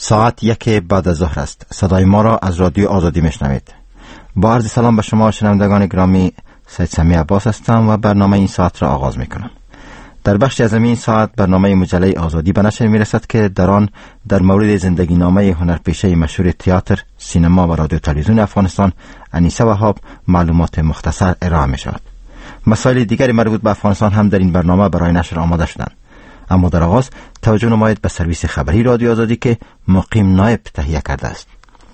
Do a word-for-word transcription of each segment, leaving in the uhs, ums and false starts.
ساعت یک بعد از ظهر است. صدای ما را از رادیو آزادی میشنوید. با عرض سلام به شما شنوندگان گرامی، سید سمیع عباس هستم و برنامه این ساعت را آغاز میکنم. در بخشی از این ساعت برنامه مجله آزادی به نشر میرسد که در آن در مورد زندگی نامه هنرپیشه مشهور تئاتر، سینما و رادیو تلویزیون افغانستان انیسه وهاب معلومات مختصر ارائه می شود. مسائل دیگری مربوط به افغانستان هم در این برنامه برای نشر آماده شدند. اما در آغاز توجه نمایید به سرویس خبری رادیو آزادی که مقیم نایب تهیه کرده است.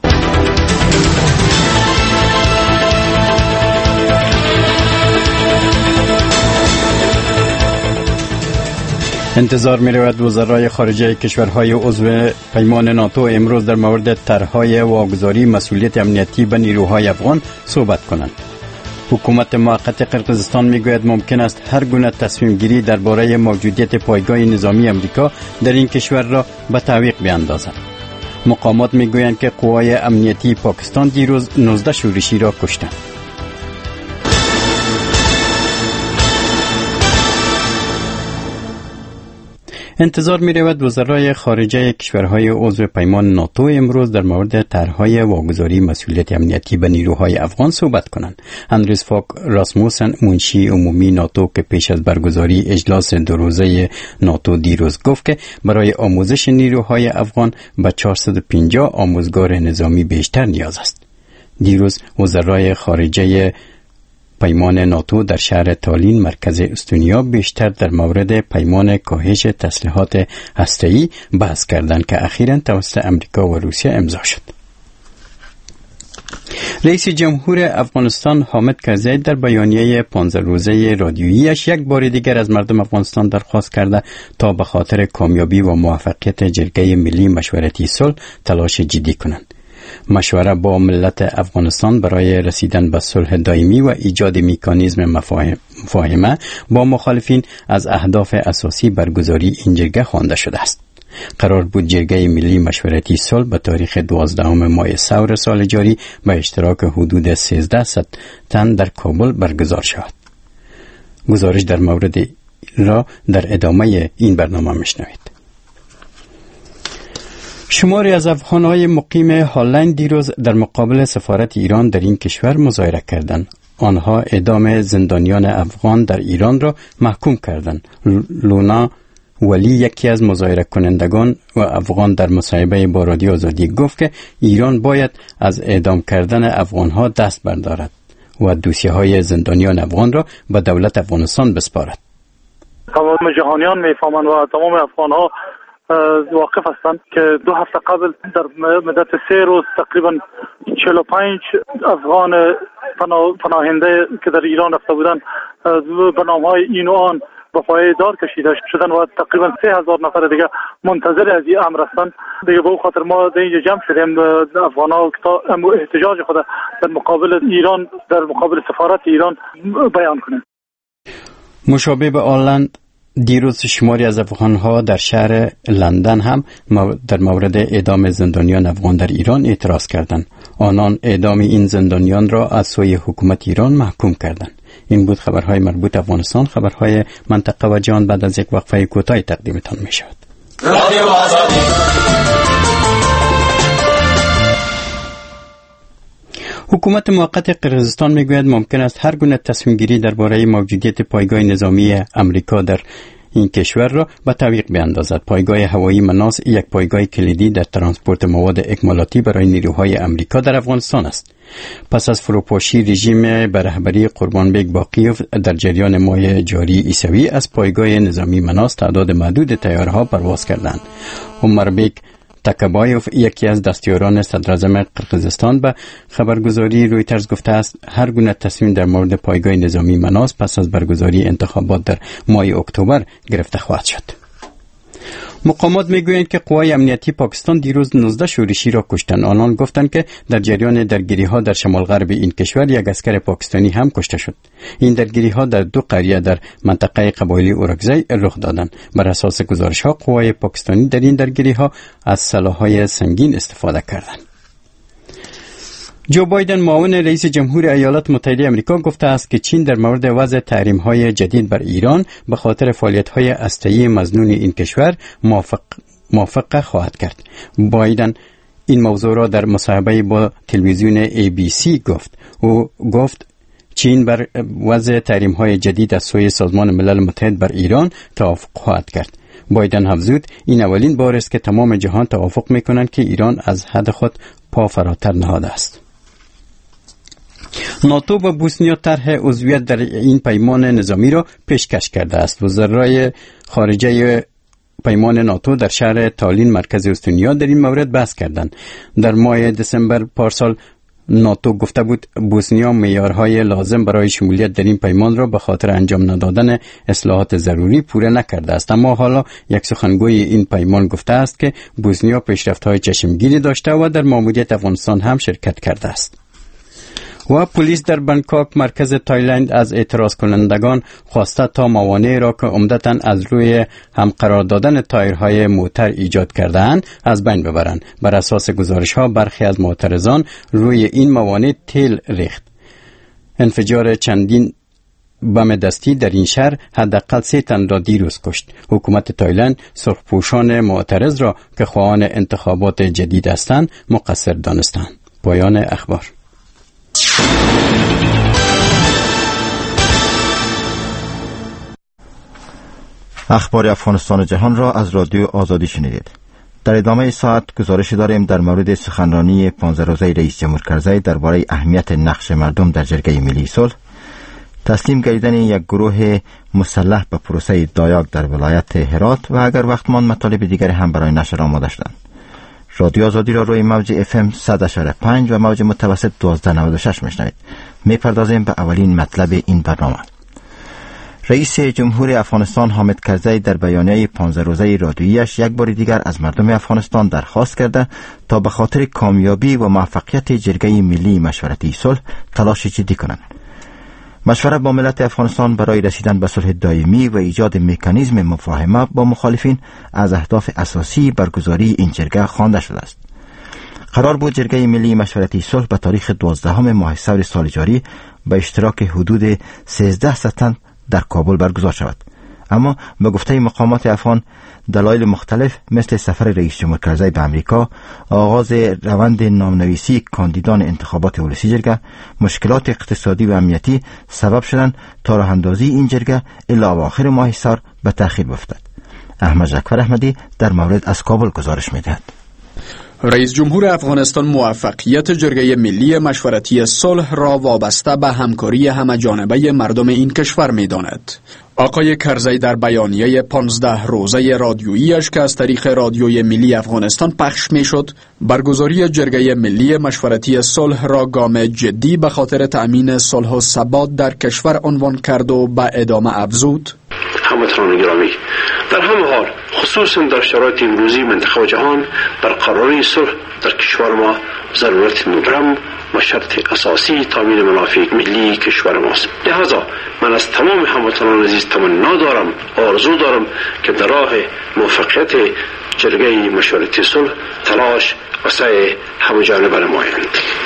انتظار می رود وزرای خارجه کشورهای عضو پیمان ناتو امروز در مورد طرح‌های واگذاری مسئولیت امنیتی به نیروهای افغان صحبت کنند. حکومت موقت قرقیزستان می گوید ممکن است هر گونه تصمیم گیری درباره موجودیت پایگاه نظامی امریکا در این کشور را به تعویق بیاندازد. مقامات می گویند که قوای امنیتی پاکستان دیروز نوزده شورشی را کشتند. انتظار می رود وزرای خارجه کشورهای عضو پیمان ناتو امروز در مورد طرح‌های واگذاری مسئولیت امنیتی به نیروهای افغان صحبت کنند. اندریس فاک راسموسن، منشی عمومی ناتو که پیش از برگزاری اجلاس دو روزه ناتو دیروز گفت که برای آموزش نیروهای افغان به چهارصد و پنجاه آموزگار نظامی بیشتر نیاز است. دیروز وزرای خارجه پیمان ناتو در شهر تالین مرکز استونیا بیشتر در مورد پیمان کاهش تسلیحات هسته‌ای بحث کردند که اخیراً توسط امریکا و روسیه امضا شد. رئیس جمهور افغانستان حامد کرزی در بیانیه پانزده روزه رادیویی‌اش یک بار دیگر از مردم افغانستان درخواست کرده تا به خاطر کامیابی و موفقیت جرگه ملی مشورتی صلح تلاش جدی کنند. مشوره با ملت افغانستان برای رسیدن به صلح دائمی و ایجاد مکانیزم مفاهمه با مخالفین از اهداف اساسی برگزاری این جرگه خوانده شده است. قرار بود جرگه ملی مشورتی صلح به تاریخ دوازدهم ماه سور سال جاری به اشتراک حدود سیزده تن در کابل برگزار شود. گزارش در مورد را در ادامه این برنامه میشنوید. شماری از افغان‌های مقیم هالند دیروز در مقابل سفارت ایران در این کشور مظاهره کردند. آنها اعدام زندانیان افغان در ایران را محکوم کردند. لونا ولی یکی از مظاهره کنندگان و افغان در مصاحبه با رادیو آزادی گفت که ایران باید از اعدام کردن افغان‌ها دست بردارد و دوسیه‌های زندانیان افغان را به دولت افغانستان بسپارد. تمام جهانیان می‌فهمند و تمام افغان‌ها واقف هستند که دو هفته قبل در مدت سه روز تقریبا چهل و پنج افغان پناهنده که در ایران رفته بودند به نام‌های این و آن به پای دار کشیده شدن و تقریبا سه هزار نفر دیگه منتظر از این امر هستند. دیگه به خاطر ما در اینجا جمع شدیم افغان‌ها که احتجاج خود در مقابل ایران در مقابل سفارت ایران بیان کنیم. مشابه به آلند دیروز شماری از افغان‌ها در شهر لندن هم در مورد اعدام زندانیان افغان در ایران اعتراض کردند. آنان اعدام این زندانیان را از سوی حکومت ایران محکوم کردند. این بود خبرهای مربوط افغانستان. خبرهای منطقه و جهان بعد از یک وقفه کوتاه تقدیمتان می شود. رادیو آزادی. حکومت موقت قرقیزستان میگوید ممکن است هر گونه تصمیم گیری درباره موجودیت پایگاه نظامی امریکا در این کشور را به تعویق بیاندازد. پایگاه هوایی مناس یک پایگاه کلیدی در ترانسپورت مواد اکمالاتی برای نیروهای امریکا در افغانستان است. پس از فروپاشی رژیم به رهبری قربانبک باقیوف در جریان ماه جاری عیسوی از پایگاه نظامی مناس تعداد محدود طیاره‌ها پرواز کردند. عمربک تکبایوف یکی از دستیاران صدراعظم قرقیزستان به خبرگزاری رویترز گفته است هر گونه تصمیم در مورد پایگاه نظامی مناس پس از برگزاری انتخابات در ماه اکتبر گرفته خواهد شد. مقامات میگویند که قوای امنیتی پاکستان دیروز نوزده شورشی را کشتند. آنان گفتند که در جریان درگیری‌ها در شمال غرب این کشور یک عسکر پاکستانی هم کشته شد. این درگیری‌ها در دو قریه در منطقه قبایلی اورکزی رخ دادند. بر اساس گزارش‌ها قوای پاکستانی در این درگیری‌ها از سلاح‌های سنگین استفاده کردند. جو بایدن معاون رئیس جمهور ایالات متحده آمریکا گفته است که چین در مورد وضع تحریم‌های جدید بر ایران به خاطر فعالیت‌های هسته‌ای مظنون این کشور موافق موافقه خواهد کرد. بایدن این موضوع را در مصاحبه با تلویزیون ای بی سی گفت. او گفت چین بر وضع تحریم‌های جدید از سوی سازمان ملل متحد بر ایران توافق خواهد کرد. بایدن افزود این اولین بار است که تمام جهان توافق می‌کنند که ایران از حد خود پا فراتر نهاده است. ناتو و بوسنیا طرح عضویت در این پیمان نظامی را پیشکش کرده است. وزرای خارجه پیمان ناتو در شهر تالین مرکز استونیا در این مورد بحث کردند. در ماه دسامبر پارسال ناتو گفته بود بوسنیا معیارهای لازم برای شمولیت در این پیمان را به خاطر انجام ندادن اصلاحات ضروری پوره نکرده است. اما حالا یک سخنگوی این پیمان گفته است که بوسنیا پیشرفت‌های چشمگیری داشته و در ماموریت افغانستان هم شرکت کرده است. و پلیس در بانکوک مرکز تایلند از اعتراض کنندگان خواسته تا موانعی را که عمدتاً از روی هم قرار دادن تایرهای موتر ایجاد کرده‌اند از بین ببرند. بر اساس گزارش‌ها برخی از معترضان روی این موانع تیل ریخت. انفجار چندین بم دستی در این شهر حداقل سه تن را دیروز کشت. حکومت تایلند سرخپوشان معترض را که خواهان انتخابات جدید هستند مقصر دانستند. پایان اخبار. اخبار افغانستان و جهان را از رادیو آزادی شنیدید. در ادامه ساعت گزارش داریم در مورد سخنرانی پانزده روزه رئیس جمهور کرزی درباره اهمیت نقش مردم در جرگه ملی صلح، تسلیم گردیدن یک گروه مسلح به پروسه دایاک در ولایت هرات و اگر وقت ماند مطالب دیگر هم برای نشر آماده شدند. رادیو آزادی را روی موج اف ام صد و پنج و موج متوسط دوازده نود و شش میشنوید. میپردازیم به اولین مطلب این برنامه. رئیس جمهور افغانستان حامد کرزی در بیانیه پانزده روزه رادیویش یک بار دیگر از مردم افغانستان درخواست کرده تا به خاطر کامیابی و موفقیت جرگه ملی مشورتی صلح تلاش جدی کنند. مشورت با ملت افغانستان برای رسیدن به صلح دائمی و ایجاد مکانیزم مفاهمه با مخالفین از اهداف اساسی برگزاری این جرگه خوانده شده است. قرار بود جرگه ملی مشورتی صلح به تاریخ دوازدهم ماه ثور سال جاری به اشتراک حدود سیزده صد تن در کابل برگزار شود، اما به گفته مقامات افغان دلایل مختلف مثل سفر رئیس جمهور کرزی به امریکا، آغاز روند نامنویسی کاندیدان انتخابات ولسی جرگه، مشکلات اقتصادی و امنیتی سبب شدند تا راه اندازی این جرگه الی اواخر ماه ثور به تأخیر بیفتد. احمد جعفر احمدی در مورد از کابل گزارش می‌دهد. رئیس جمهور افغانستان موفقیت جرگه ملی مشورتی صلح را وابسته به همکاری همه‌جانبه مردم این کشور می‌داند. آقای کرزی در بیانیه پانزده روزه رادیویی‌اش که از طریق رادیوی ملی افغانستان پخش می‌شد، برگزاری جرگه ملی مشورتی صلح را گام جدی به خاطر تأمین صلح و ثبات در کشور عنوان کرد و به ادامه افزود: هموطنان گرامی، در همه حال خصوصا در شرایط امروزی منطقه و جهان برقراری صلح در کشور ما ضرورت مبرم و شرط اساسی تامین منافع ملی کشور ماست. لذا من از تمام هموطنان عزیز تمنا دارم، آرزو دارم که در راه موفقیت جرگه مشورتی صلح تلاش و سعی همه‌جانبه نمایند.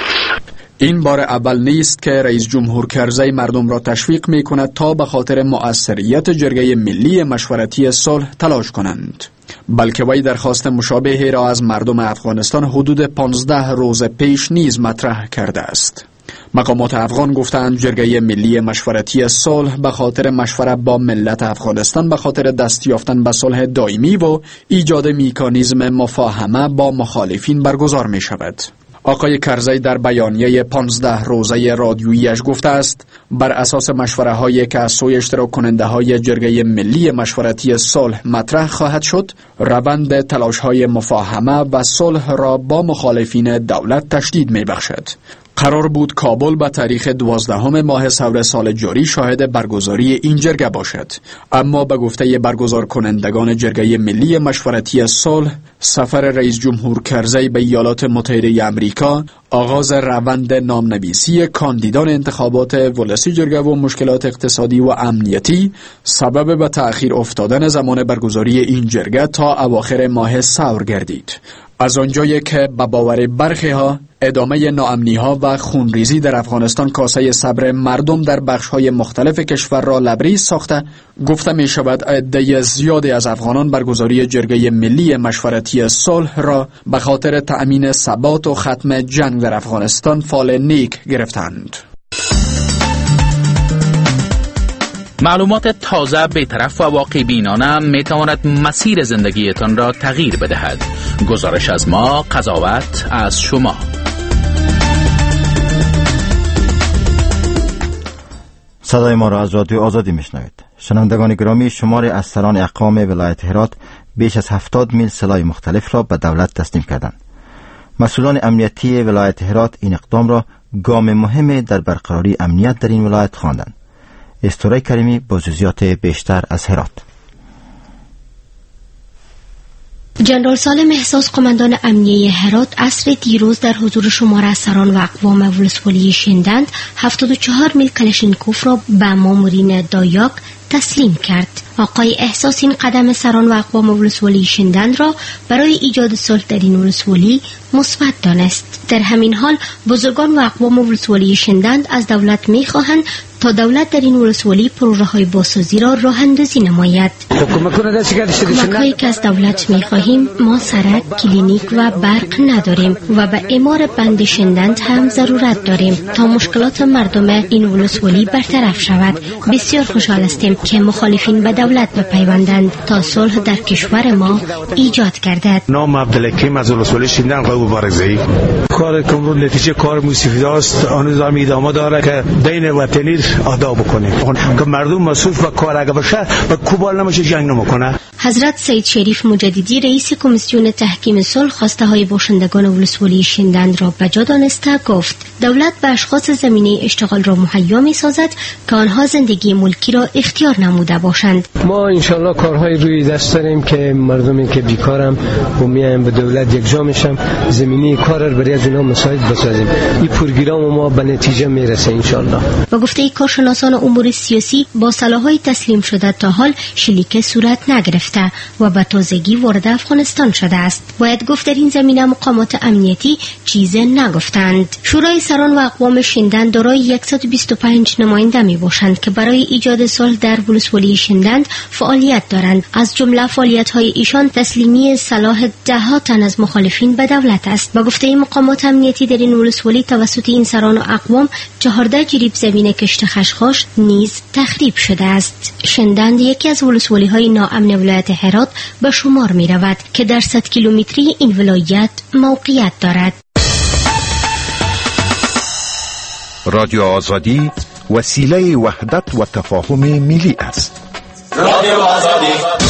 این بار اول نیست که رئیس جمهور کرزی مردم را تشویق می کند تا به خاطر مؤثریت جرگه ملی مشورتی صلح تلاش کنند، بلکه وی درخواست مشابهی را از مردم افغانستان حدود پانزده روز پیش نیز مطرح کرده است. مقامات افغان گفتند جرگه ملی مشورتی صلح به خاطر مشورت با ملت افغانستان به خاطر دست یافتن به صلح دائمی و ایجاد مکانیزم مفاهمه با مخالفین برگزار می شود. آقای کرزی در بیانیه پانزده روزه رادیویی‌اش گفته است بر اساس مشوره هایی که از سوی اشتراک کننده های جرگه ملی مشورتی صلح مطرح خواهد شد، روند تلاش های مفاهمه و صلح را با مخالفین دولت تشدید می بخشد. قرار بود کابل به تاریخ دوازدهم ماه ثور سال جاری شاهد برگزاری این جرگه باشد، اما به گفته برگزار کنندگان جرگه ملی مشورتی صلح، سفر رئیس جمهور کرزی به ایالات متحده آمریکا، آغاز روند نامنویسی کاندیدان انتخابات ولسی جرگه و مشکلات اقتصادی و امنیتی سبب به تأخیر افتادن زمان برگزاری این جرگه تا اواخر ماه ثور گردید. از آنجایی که به باور برخی ها ادامه ناامنی‌ها و خونریزی در افغانستان کاسه صبر مردم در بخش‌های مختلف کشور را لبریز ساخته، گفته می شود عده زیادی از افغانان برگزاری جرگه ملی مشورتی صلح را به خاطر تأمین ثبات و ختم جنگ در افغانستان فال نیک گرفتند. معلومات تازه، بی‌طرف و واقع بینانه می تواند مسیر زندگیتان را تغییر بدهد. گزارش از ما، قضاوت از شما. صدای ما را از رادیو آزادی میشنوید. شنوندگان گرامی، شماری از سران اقوام ولایت هرات بیش از هفتاد میل سلاح مختلف را به دولت تسلیم کردند. مسئولان امنیتی ولایت هرات این اقدام را گام مهم در برقراری امنیت در این ولایت خواندند. استوره کریمی با جزئیات بیشتر از هرات. جنرال سالم احساس، قماندان امنیه هرات، عصر دیروز در حضور شمار از سران و اقوام ولسوالی شندند هفتاد و چهار میل کلاشینکوف را به مامورین دایاک تسلیم کرد. آقای احساس این قدم سران و اقوام ولسوالی شندند را برای ایجاد صلح در این ولسوالی مثبت دانست. در همین حال بزرگان و اقوام ولسوالی شندند از دولت می‌خواهند تا دولت در این ولسوالی پروژه‌های بازسازی را راه اندازی نماید. کمک‌هایی که از دولت می‌خواهیم، ما سرک، کلینیک و برق نداریم و به اعمار بند شندند هم ضرورت داریم تا مشکلات مردم این ولسوالی برطرف شود. بسیار خوشحال هستیم که مخالفین به دولت بپیوندند تا صلح در کشور ما ایجاد گردد. نام عبدالحکیم از ولسوالی شندند قوم بارگزایی. کار کمرون نتیجه کار موسیقی است، آن نظام ادامه داره که دین وطنی ادا بکنه که مردم مسئول و کار اگه باشه و کوبال نمیشه جنگ نمیکنه. حضرت سید شریف مجددی رئیس کمیسیون تحکیم صلح خواسته های باشندگان ولسوالی شندند را بجا دانسته گفت دولت به اشخاص زمینه اشتغال را مهیا می سازد که آنها زندگی ملکی را اختیار نموده باشند. ما انشالله کارهای روی دست داریم که مردمی که بیکارم و میایم به دولت یکجا میشم زمینه کار را برای از اینا مساعد بسازیم. این پروگرام ما به نتیجه میرسه انشالله. با گفته کارشناسان امور سیاسی با سلاح‌های تسلیم شده تا حال شلیک صورت نگرفته و به تازگی وارد افغانستان شده است. باید گفت در این زمینه مقامات امنیتی چیز نگفتند. شورای سران و اقوام شندند دارای صد و بیست و پنج نماینده می باشند که برای ایجاد صلح در ولسوالی شندند فعالیت دارند. از جمله فعالیت‌های ایشان تسلیمی سلاح ده ها تن از مخالفین به دولت است. با گفته مقامات امنیتی در این ولسوالی توسط این سران و اقوام چهارده جریب زمین کشت خشخاش نیز تخریب شده است. شندند یکی از ولسوالی‌های ناامن ولایت هرات به شمار می رود که در صد کیلومتری این ولایت موقعیت دارد. رادیو آزادی وسیله وحدت و تفاهم ملی است. رادیو آزادی.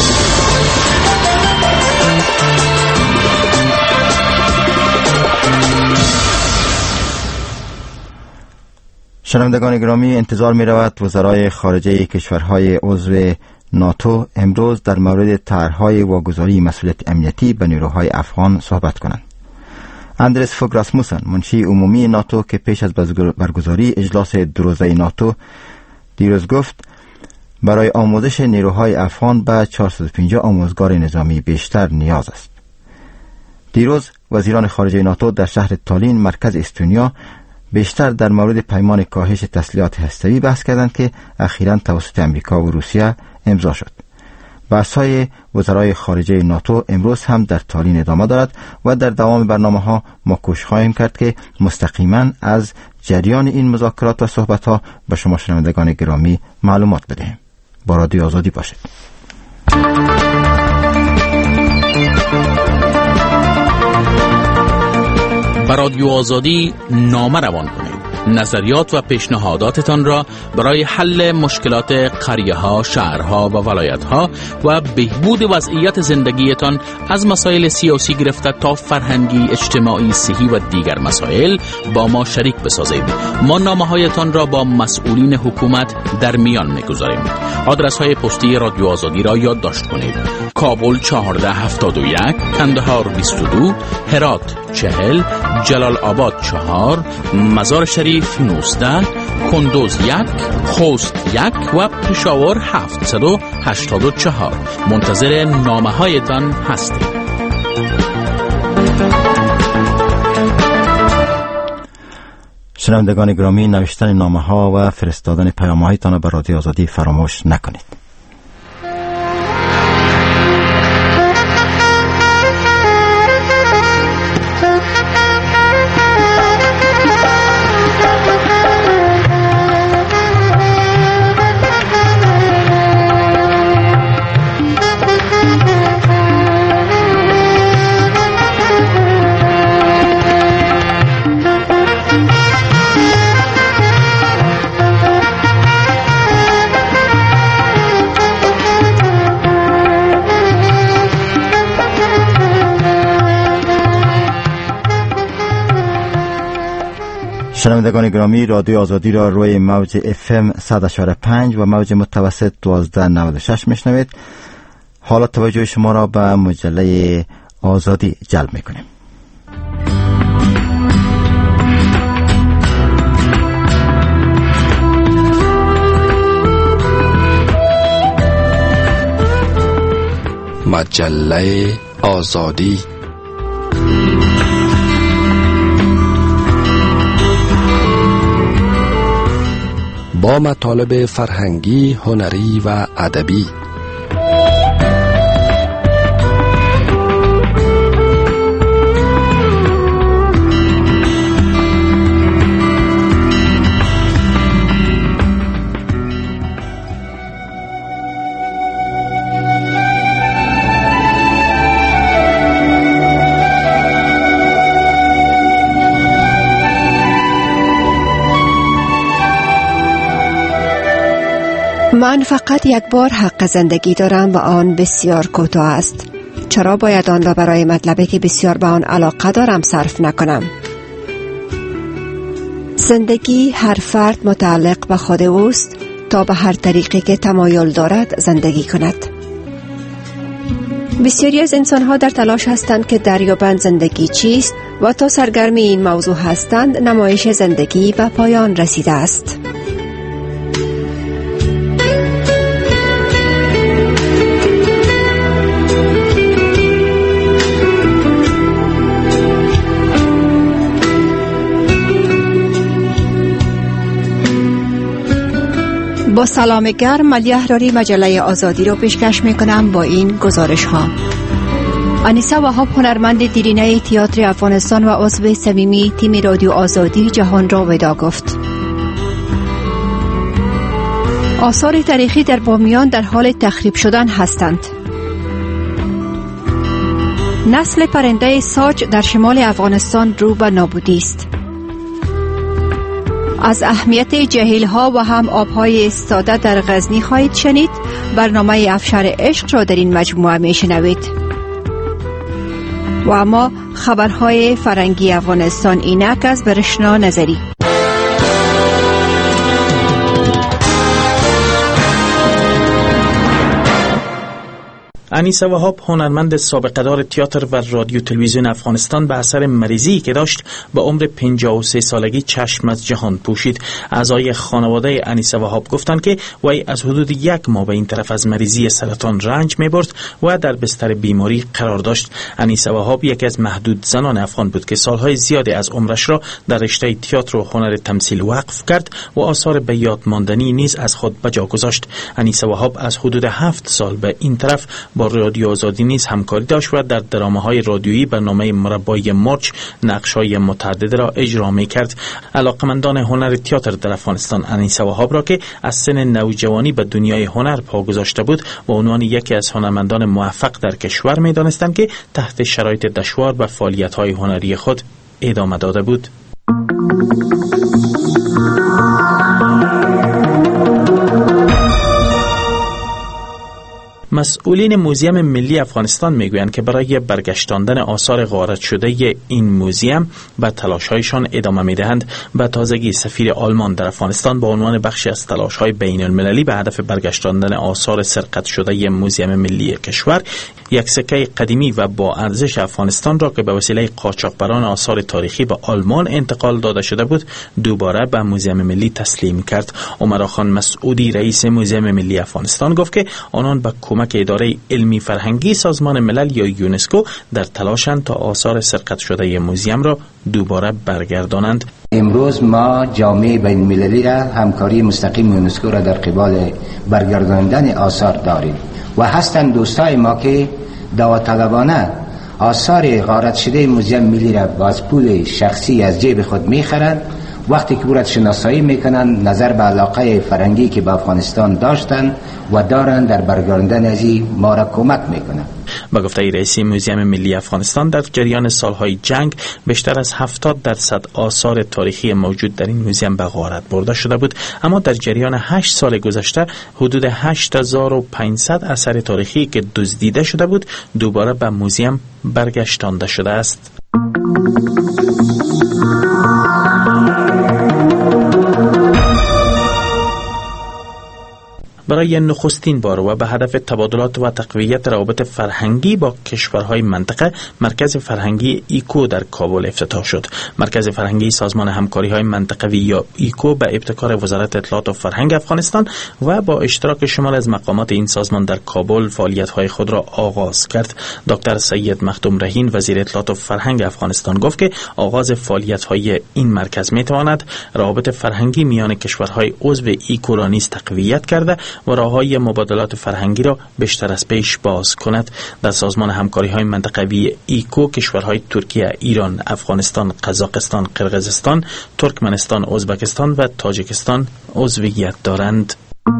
شنوندگان گرامی، انتظار می رود وزرای خارجه کشورهای عضو ناتو امروز در مورد طرح‌های واگذاری مسئولیت امنیتی به نیروهای افغان صحبت کنند. اندرس فوگ راسموسن، منشی عمومی ناتو که پیش از برگزاری اجلاس دو روزه ناتو دیروز گفت برای آموزش نیروهای افغان به چهارصد و پنجاه آموزگار نظامی بیشتر نیاز است. دیروز وزیران خارجه ناتو در شهر تالین مرکز استونیا بیشتر در مورد پیمان کاهش تسلیحات هسته‌ای بحث کردند که اخیراً توسط امریکا و روسیه امضا شد. بحث‌های وزرای خارجه ناتو امروز هم در تالین ادامه دارد و در دوام برنامه‌ها ما کوشش خواهیم کرد که مستقیما از جریان این مذاکرات و صحبت‌ها به شما شنوندگان گرامی معلومات بدهیم. با رادیو آزادی باشید. با رادیو آزادی نامه روان کنید. نظریات و پیشنهاداتتان را برای حل مشکلات قریه‌ها، شهرها و ولایت‌ها و بهبود وضعیت زندگیتان از مسائل سیاسی گرفته تا فرهنگی، اجتماعی، صحی و دیگر مسائل با ما شریک بسازید. ما نامه‌هایتان را با مسئولین حکومت در میان می‌گذاریم. آدرس‌های پستی رادیو آزادی را یادداشت کنید. کابل چهارده هفتاد و یک، کندهار بیست و دو، هرات چهل، جلال آباد چهار، مزار شریف نوزده، کندوز یک، خوست یک و پشاور هفتصد و هشتاد و چهار. منتظر نامه هایتان هستیم. شنوندگان گرامی، نوشتن نامه ها و فرستادن پیام هایتان به رادیو آزادی فراموش نکنید. شنوندگان گرامی، رادیو آزادی را روی موج اف ام صد و پنج و موج متوسط دوازده نود و شش میشنوید. حالا توجه شما را به مجله آزادی جلب میکنیم. مجله آزادی با مطالب فرهنگی، هنری و ادبی. من فقط یک بار حق زندگی دارم و آن بسیار کوتاه است. چرا باید آن را برای مطلبی که بسیار به آن علاقه دارم صرف نکنم؟ زندگی هر فرد متعلق به خود اوست تا به هر طریقی که تمایل دارد زندگی کند. بسیاری از انسان‌ها در تلاش هستند که دریابند زندگی چیست و تا سرگرم این موضوع هستند نمایش زندگی به پایان رسیده است. با سلام گرم، ملیه احراری مجله آزادی رو پیشکش میکنم با این گزارش ها. انیسه وهاب، هنرمند دیرینه تئاتر افغانستان و عضو صمیمی تیم رادیو آزادی، جهان را وداع گفت. آثار تاریخی در بامیان در حال تخریب شدن هستند. نسل پرنده ساج در شمال افغانستان رو به نابودی است. از اهمیت جهیل‌ها و هم آب‌های ایستاده در غزنی خواهید شنید. برنامه افشار عشق را در این مجموعه میشنوید. و اما خبرهای فرنگی افغانستان اینک از برشنا نظری. انیسه وهاب، هنرمند سابقه دار تئاتر و رادیو تلویزیون افغانستان، به اثر مریضی که داشت به عمر پنجاه و سه سالگی چشم از جهان پوشید. اعضای خانواده انیسه وهاب گفتند که وی از حدود یک ماه به این طرف از مریضی سرطان رنج می‌برد و در بستر بیماری قرار داشت. انیسه وهاب یکی از محدود زنان افغان بود که سالهای زیادی از عمرش را در رشته تئاتر و هنر تمثیل وقف کرد و آثار به یاد ماندنی نیز از خود به جا گذاشت. انیسه وهاب از حدود هفت سال به این طرف با رادیو آزادی نیز همکاری داشت و در درامه‌های رادیویی برنامه مربای مرچ نقش‌های متعدد را اجرا می‌کرد. علاقه‌مندان هنر تئاتر در افغانستان انیسه وهاب را که از سن نوجوانی به دنیای هنر پا گذاشته بود و عنوان یکی از هنرمندان موفق در کشور می‌دانستند که تحت شرایط دشوار به فعالیت‌های هنری خود ادامه داده بود. مسئولین موزیم ملی افغانستان میگویند که برای برگشتاندن آثار غارت شده این موزیم به تلاش‌هایشان ادامه میدهند. به تازگی سفیر آلمان در افغانستان با عنوان بخشی از تلاش‌های بین‌المللی به هدف برگشتاندن آثار سرقت شده موزیم ملی کشور یک سکه قدیمی و با ارزش افغانستان را که به وسیله قاچاقبران آثار تاریخی به آلمان انتقال داده شده بود دوباره به موزیم ملی تسلیم کرد. عمر خان مسعودی، رئیس موزیم ملی افغانستان، گفت که آنان به کمک اداره علمی فرهنگی سازمان ملل یا یونسکو در تلاشند تا آثار سرقت شده موزیم را دوباره برگردانند. امروز ما جامعه بین المللی را همکاری مستقیم یونسکو را در قبال برگرداندن آثار داریم و هستند دوستای ما که داوطلبانه آثار غارت شده موزیم ملی را با پول شخصی از جیب خود میخرند. وقتی که برد شناسایی میکنن نظر به علاقه فرنگی که به افغانستان داشتن و دارن در برگرداندن از ما را کمک میکنن. با گفته رئیس موزیم ملی افغانستان، در جریان سالهای جنگ بیشتر از هفتاد درصد آثار تاریخی موجود در این موزیم به غارت برده شده بود، اما در جریان هشت سال گذشته حدود هشت هزار و پانصد اثر تاریخی که دزدیده شده بود دوباره به موزیم برگشتانده شده است. برای نخستین بار و به هدف تبادلات و تقویت روابط فرهنگی با کشورهای منطقه، مرکز فرهنگی ایکو در کابل افتتاح شد. مرکز فرهنگی سازمان همکاری‌های منطقوی یا ایکو به ابتکار وزارت اطلاعات و فرهنگ افغانستان و با اشتراک شمال از مقامات این سازمان در کابل فعالیت‌های خود را آغاز کرد. دکتر سید مخدوم رهین، وزیر اطلاعات و فرهنگ افغانستان، گفت که آغاز فعالیت‌های این مرکز می‌تواند روابط فرهنگی میان کشورهای عضو ایکو را نیز تقویت کرده و راه‌های مبادلات فرهنگی را بیشتر از پیش باز کند. در سازمان همکاری‌های منطقوی ایکو کشورهای ترکیه، ایران، افغانستان، قزاقستان، قرقیزستان، ترکمنستان، ازبکستان و تاجیکستان عضویت دارند.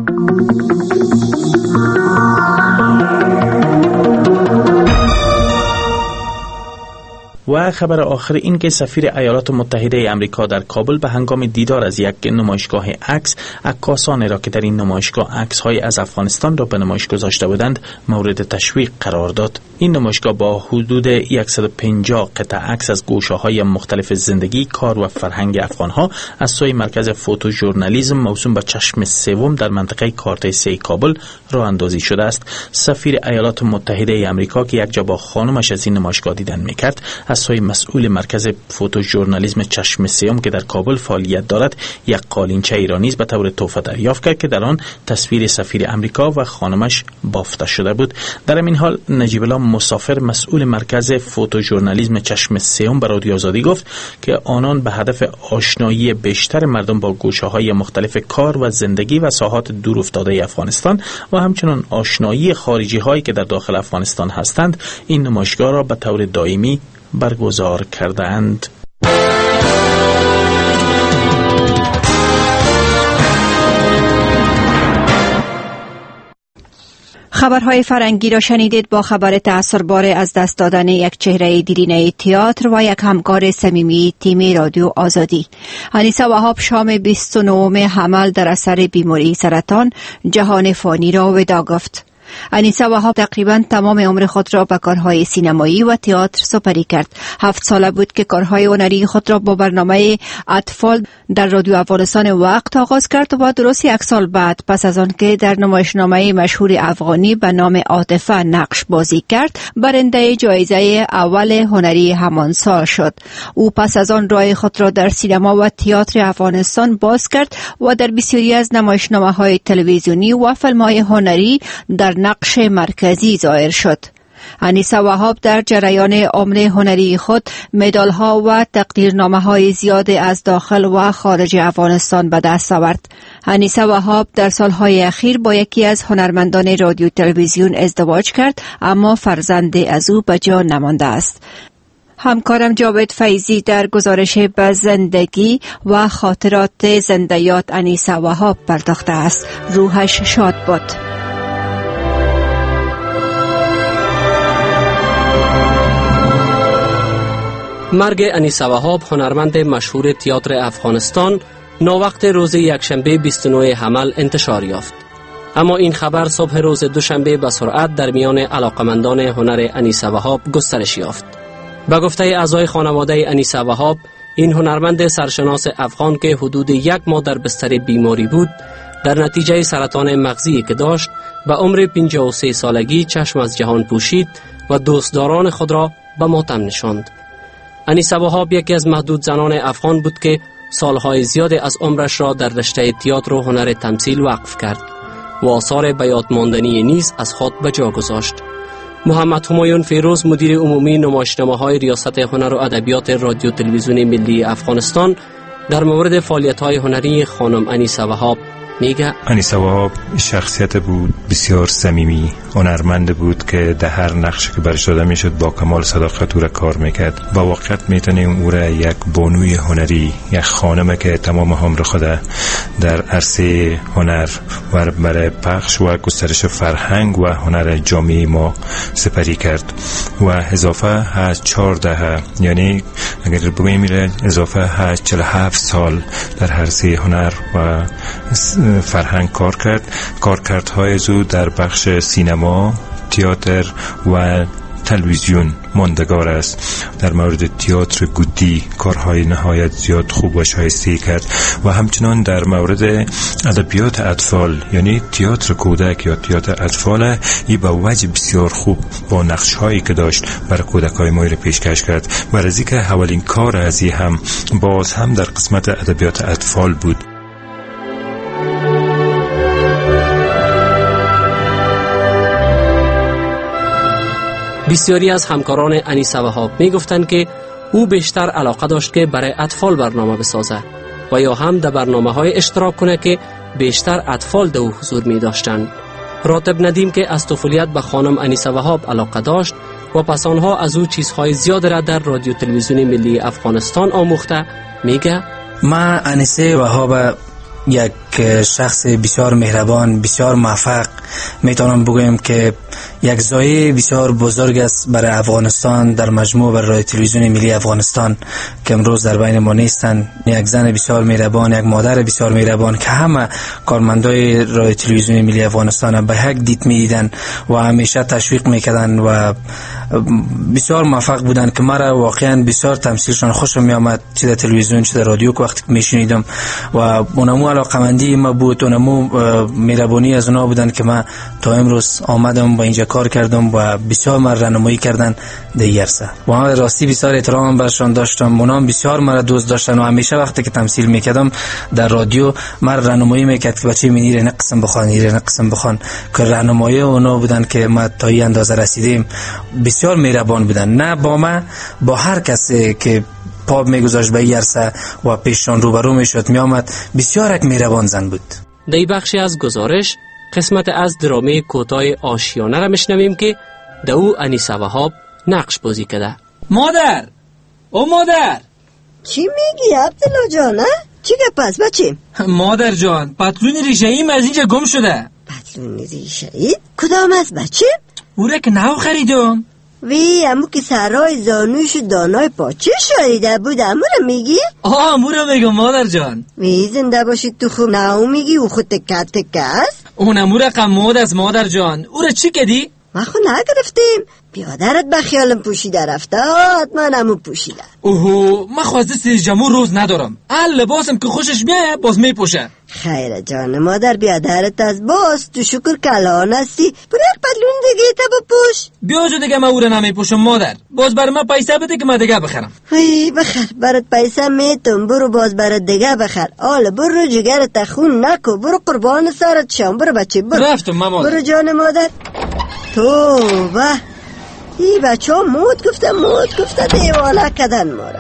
و خبر آخر این که سفیر ایالات متحده آمریکا در کابل به هنگام دیدار از یک نمایشگاه عکس، عکاسانی را که در این نمایشگاه عکس‌های از افغانستان را به نمایش گذاشته بودند مورد تشویق قرار داد. این نمایشگاه با حدود صد و پنجاه قطعه عکس از گوشه‌های مختلف زندگی، کار و فرهنگ افغان‌ها از سوی مرکز فوتو ژورنالیسم موسوم به چشم سوم در منطقه کارت سه کابل راه اندازی شده است. سفیر ایالات متحده آمریکا که یک جا با خانمش از این نمایشگاه دیدن می‌کرد، از سوی مسئول مرکز فوتو ژورنالیسم چشم سوم که در کابل فعالیت دارد یک قالینچه ایرانی به طور تحفه دریافت کرد که در آن تصویر سفیر آمریکا و خانمش بافته شده بود. در این حال نجیب الله مسافر، مسئول مرکز فوتو ژورنالیسم چشم سوم، به رادیو آزادی گفت که آنان به هدف آشنایی بیشتر مردم با گوشه‌های مختلف کار و زندگی و ساحات دور افتاده افغانستان و همچنین آشنایی خارجی‌هایی که در داخل افغانستان هستند، این نمایشگاه را به طور دائمی برگزار کردند. خبرهای فرنگی را شنیدید با خبر تأثیربار از دست دادن یک چهره دیرینه تئاتر و یک همکار صمیمی تیم رادیو آزادی. انیسه وهاب شام بیست و نهم حمل در اثر بیماری سرطان جهان فانی را وداع گفت. انیسه وهاب تقریبا تمام عمر خود را به کارهای سینمایی و تئاتر سپری کرد. هفت ساله بود که کارهای هنری خود را با برنامه اطفال در رادیو افغانستان وقت آغاز کرد و درست یک سال بعد پس از آن که در نمایشنامه مشهور افغانی به نام عاطفه نقش بازی کرد، برنده جایزه اول هنری همان سال شد. او پس از آن راه خود را در سینما و تئاتر افغانستان باز کرد و در بسیاری از نمایشنامه‌های تلویزیونی و فیلم‌های هنری در نقش مرکزی ظاهر شد. انیسه وهاب در جریان عمر هنری خود مدال‌ها و تقدیرنامه‌های زیاد از داخل و خارج افغانستان به دست آورد. انیسه وهاب در سالهای اخیر با یکی از هنرمندان رادیو تلویزیون ازدواج کرد، اما فرزند از او به جا نمانده است. همکارم جاوید فیضی در گزارش به زندگی و خاطرات زندیات انیسه وهاب پرداخته است. روحش شاد باد. مرگ انیسه وهاب، هنرمند مشهور تئاتر افغانستان، ناوقت روز یکشنبه بیست و نهم حمل انتشار یافت. اما این خبر صبح روز دوشنبه به سرعت در میان علاقمندان هنر انیسه وهاب گسترش یافت. به گفته اعضای خانواده انیسه وهاب، این هنرمند سرشناس افغان که حدود یک ماه در بستر بیماری بود، در نتیجه سرطان مغزی که داشت، به عمر پنجاه و سه سالگی چشم از جهان پوشید و دوستداران خود را به ماتم نشاند. انیسه وهاب یکی از محدود زنان افغان بود که سالهای زیاد از عمرش را در رشته تئاتر و هنر تمثیل وقف کرد و آثار به یاد ماندنی نیز از خود به جا گذاشت. محمد همایون فیروز، مدیر عمومی نمایشنامه‌های ریاست هنر و ادبیات رادیو تلویزیون ملی افغانستان، در مورد فعالیت‌های هنری خانم انیسه وهاب میگه انیسه وهاب شخصیت بود بسیار صمیمی، هنرمند بود که در هر نقشی که برش داده میشد با کمال صداقت او را کار میکرد. با وقت میتونیم او را یک بانوی هنری، یک خانم که تمام عمر خود در عرصه هنر و برای پخش و گسترش فرهنگ و هنر جامعه ما سپری کرد و اضافه هشت چهارده، یعنی اگر بگوییم اضافه هشت چهل هفت سال در عرصه هنر و فرهنگ کار کرد. کارکردهای او در بخش سینما، تئاتر و تلویزیون ماندگار است. در مورد تئاتر گودی کارهای نهایت زیاد خوب و شایسته کرد و همچنان در مورد ادبیات اطفال، یعنی تئاتر کودک یا تئاتر اطفال، ای با وجه بسیار خوب با نقش‌هایی که داشت برای کودک‌های ما را پیشکش کرد. و از اینکه اولین کار از این هم باز هم در قسمت ادبیات اطفال بود. بسیاری از همکاران انیسه وهاب می گفتند که او بیشتر علاقه داشت که برای اطفال برنامه بسازه و یا هم در برنامه های اشتراک کنه که بیشتر اطفال در او حضور می داشتند. راتب ندیم که از طفولیت به خانم انیسه وهاب علاقه داشت و پس آنها از او چیزهای زیاد را در رادیو تلویزیون ملی افغانستان آموخته. میگه ما انیسه وهاب یک شخص بسیار مهربان، بسیار موفق، میتونم بگویم که یک زایه بسیار بزرگ است برای افغانستان در مجموع برای رادیو تلویزیون ملی افغانستان که امروز در بین ما نیستند. یک زن بسیار مهربان، یک مادر بسیار مهربان که همه کارمندای رادیو تلویزیون ملی افغانستان به یک دید میدیدن و همیشه تشویق میکردن و بسیار موفق بودن که مرا واقعا بسیار تمثیلشان خوشم میآمد، چه در تلویزیون چه در رادیو که وقتی میشنیدم و اونمو علاقمندی ما بود، اونمو مهربانی از اونا بودن که من تا امروز آمدم و اینجا کار کردم و بسیار مرا راهنمایی کردن در عرصه و من راستی بسیار احترام برشان داشتم. اونا بسیار مرا دوست داشتن و همیشه وقتی که تمثیل میکردم در رادیو مرا راهنمایی میکرد که بچه منیر نه قسم بخوان، نه قسم بخوان، که راهنمایی اونا بودن که ما تا این اندازه رسیدیم. بسیار مهربان بودن، نه با من، با هر کسی که پا میگذاشت به این عرصه و پیششان روبرو میشد میآمد. بسیار یک مهربان زن بود. در بخشی از گزارش قسمت از درامه کوتاه آشیانه را میشنویم که در او انیسه وهاب نقش بازی کرده. مادر، او مادر، چی میگی عبدالله جان؟ چی گپ است بچه؟ مادر جان، پتلون ریشه‌ایم از اینجا گم شده. پتلون ریشه‌ای؟ کدام است بچه؟ او را که نو خریدم. وی امو که سرای زانوش دانای پاچه شایده بود، امو را میگی؟ آه امو را میگم مادر جان. وی زنده باشید تو خوب نو میگی او خود تکه تکه است؟ اون امو را قماد از مادر جان. او را چی کدی؟ ما خود نگرفتیم، بیادرت به خیالم پوشیده رفته، حتما امو پوشیده. اوهو من خواسته سیجمو روز ندارم، ال لباسم که خوشش میایه باز میپوشه. خیره جان مادر، بیادرت از باز تو شکر کلان هستی، برو یک پتلون دیگه تا بپوش. بیا جو دیگه من او را نمیپوشم مادر، باز بر من پیسه بده که من دیگه بخرم. وی بخر، برات پیسه میتم، برو باز برات دیگه بخر. آل برو جگرت خون نکو، برو قربان سرت شم، برو بچه برو. رفتم مامان. برو جان مادر. توبه، ای بچه ها موت گفته موت گفته دیوانه کدن ماره.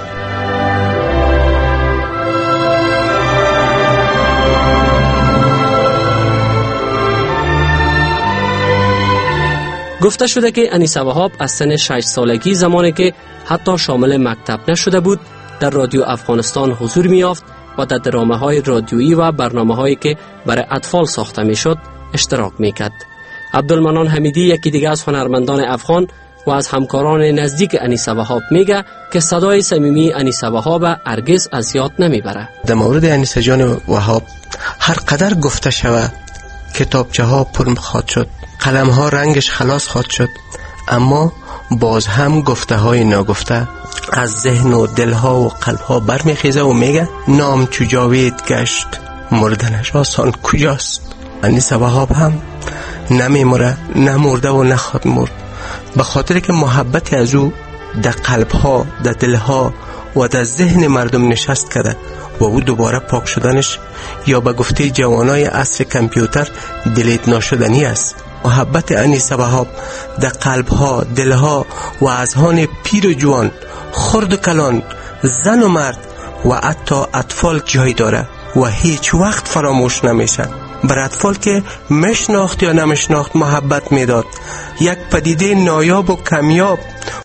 گفته شده که انیسه وهاب از سن شش سالگی، زمانی که حتی شامل مکتب نشده بود، در رادیو افغانستان حضور می‌یافت و در درامه‌های رادیویی و برنامه‌هایی که برای اطفال ساخته می‌شد اشتراک می‌کرد. عبدالمنان حمیدی، یکی دیگه از هنرمندان افغان و از همکاران نزدیک انیسه وهاب، میگه که صدای صمیمی انیسه وهاب هرگز از یاد نمیبره. در مورد انیسه جان وهاب هر قدر گفته شود کتابچه ها پر خواهد شد، قلم ها رنگش خلاص خواهد شد، اما باز هم گفته های ناگفته از ذهن و دل ها و قلب ها برمیخیزه و میگه نام چو جاوید گشت، مردنش آسان کجاست. انیسه وهاب هم نمیمره، نمرده و نخواد مرد، به خاطر که محبت از او در قلب ها، در دل ها و در ذهن مردم نشست کرده و او دوباره پاک شدنش یا به گفته جوانای عصر کامپیوتر دیلیت ناشدنی است. محبت انیسه وهاب در قلب ها، دل ها و اذهان پیر و جوان، خرد و کلان، زن و مرد و حتی اطفال جای داره و هیچ وقت فراموش نمیشه. بر اطفال که مشناخت یا نمشناخت محبت میداد. یک پدیده نایاب و کمیاب